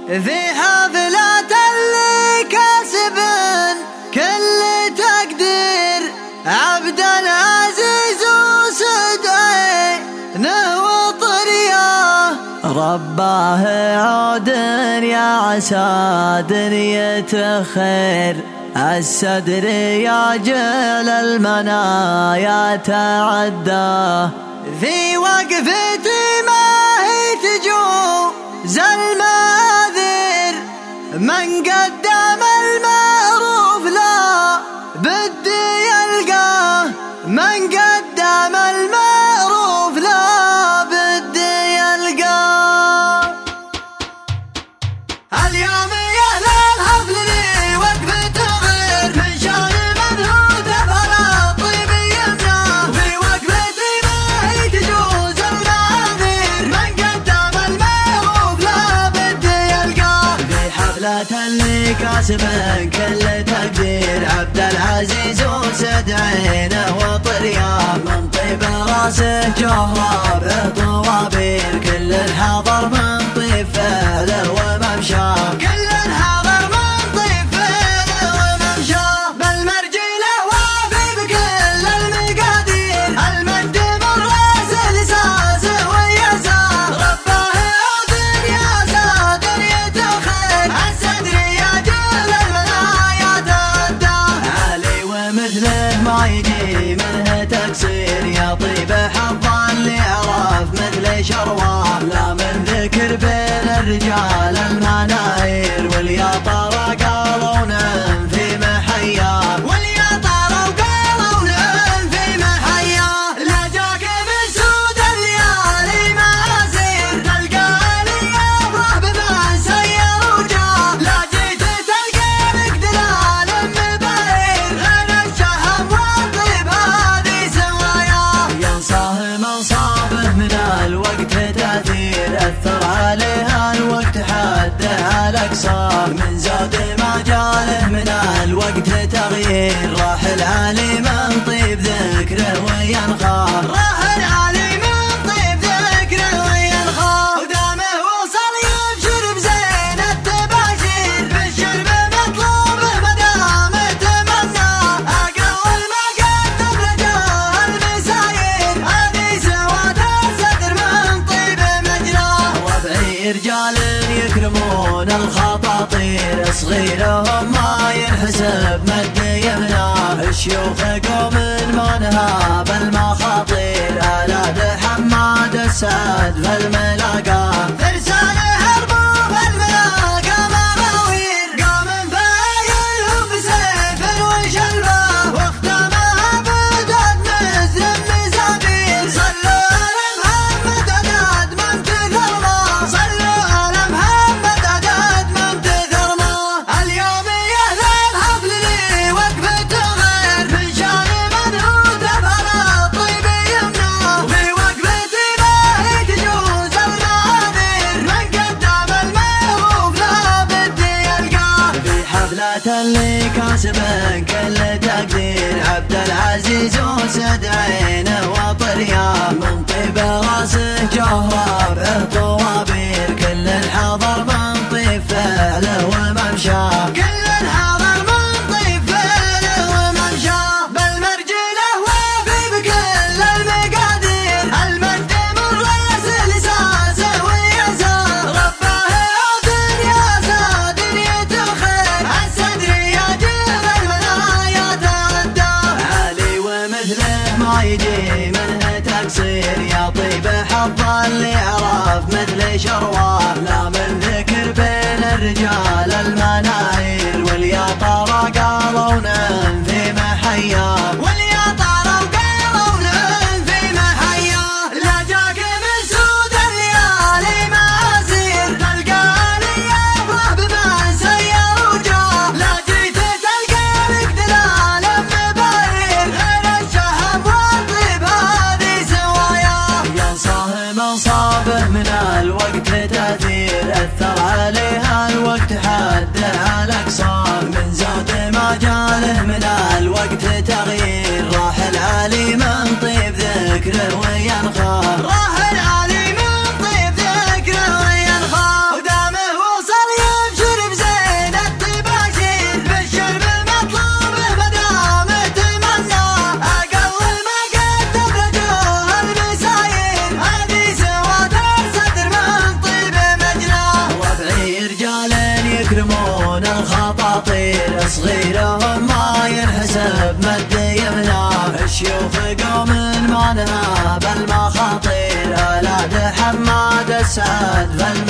في حفلة اللي كاسب كل تقدير عبد العزيز وسدعي نهو طرياه رباه عود يا عسى دنيته خير السدر يا جل المنايا تعداه في وقفتي ما هي تجوز الماذير من قدم المعروف لا بدي يلقاه من قدم المعروف لا بدي يلقاه اليوم يا أهل الحفل لي وقفته غير من شان من هو تفعل طيب يمناه في وقفتي ما هي تجوز المعاذير من قدم المعروف لا بدي يلقاه في حفلة اللي كاسب كل تقدير عبد العزيز وسدعينه وطرياه من طيب راسه جوهره بطوابير كل الحضر من طيب فعله وممشاه كل الحضر من طيب فعله وممشاه بالمرجله وافي بكل المقادير المجد من راسه لساسه ويسار رباه عود يا ساد دنيته خير السدر يا جل المنايا تعداه علي ومثله ما يجي منه تقصير يا طيب حظا اللي عرف مثل شرواه لا من ذكر بين الرجال المناير واليا طارى قالوا نعم في محياه واليا طارى وقالوا نعم في محياه لا جاك من سود الليالي معازير تلقى لي افرح بما سير وجاه لا جيت تلقى لك دلال مباير غير الشهم والطيب هذه سواياه ينصاه منصابه من الوقت تأثير أثر عليها الوقت حده على أقصاه من زاد ما جاله من الوقت تغيير راح العالي من طيب ذكره وينخاه راح العالي من طيب ذكره وينخاه ودامه وصل يبشر بزين التباشير بالشرب مطلوبه مدامه تمناه أقول ما قدم رجاه المساير هذه سواد الصدر من طيب مجراه ربعي رجال يكرمون الخطاطير صغيرهم ما ينحسب مد يمناه الشيوخ قوم ما نهاب المخاطير آلاد حماد السعد في الملاقاه فرسان حرب في الملاقاه مغاوير قام فايلهم بسيف وشلبه واختمها بدد نزل مزابير صلوا على محمد عدد من كثر ما صلوا على محمد عدد من كثر ما اليوم يا أهل الحفل لي وقفته غير من شان من هو تفعل طيب يمناه في وقفتي ما هي تجوز المعاذير من قدم المعروف لا بدي يلقاه في حفلة اللي كاسب كل تقدير عبد العزيز وسدعينه وطرياه من طيب راسه جوهره بطوابير كل الحضر من طيب فعله وممشاه كل الحضر من طيب فعله وممشاه بالمرجله وافي بكل المقادير المجد من راسه لساسه ويسار رباه عود يا ساد دنيته خير السدر يا جل المنايا تعداه علي ومثله ما يجي منه تقصير يا طيب حظا اللي عرف مثل شرواه لا من ذكر بين الرجال المناير واليا طارى قالوا نعم في محياه واليا طارى وقالوا نعم في محياه لا جاك من سود الليالي معازير تلقى لي افرح بما سير وجاه لا جيت تلقى لك دلال مباير غير الشهم والطيب هذه سواياه ينصاه منصابه من الوقت خيرهم ما ينحسب مد يمنى. الشيوخ قوم ما نهى بالمخاطير، أولاد حماد السعد